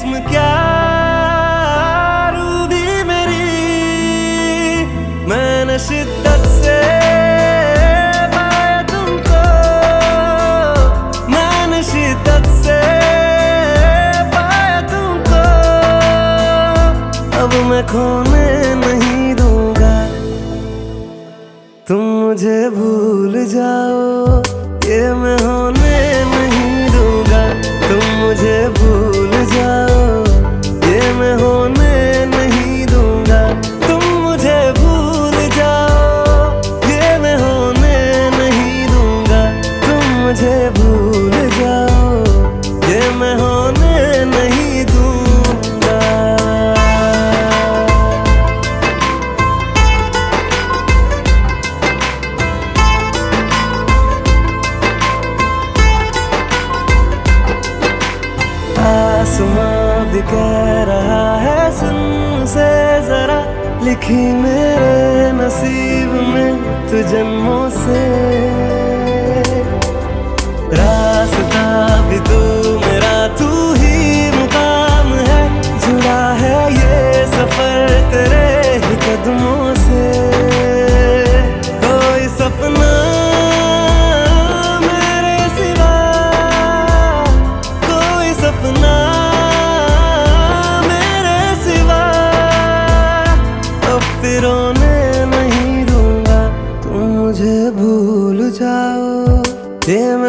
जिस्म क्या रूह भी मेरी, मैंने शिद्दत से पाया तुमको, मैंने शिद्दत से पाया तुमको। अब मैं खोने नहीं दूंगा, तुम मुझे भूल जाओ, ये मैं होने नहीं दूंगा। तुम मुझे भूल जाओ, ये मैं होने नहीं दूंगा। तुम मुझे भूल जाओ, ये मैं होने नहीं दूंगा। तुम मुझे भूल जाओ, ये मैं होने नहीं दूंगा। आसमां भी कह रहा है सुन से जरा, लिखी मेरे नसीब में तू जन्मों से। रास्ता भी तू मेरा, तू ही मुकाम है, जुड़ा है ये सफर तेरे ही कदमों से। कोई सपना मेरे सिवा, कोई सपना रोने नहीं दूंगा। तुम मुझे भूल जाओ, ये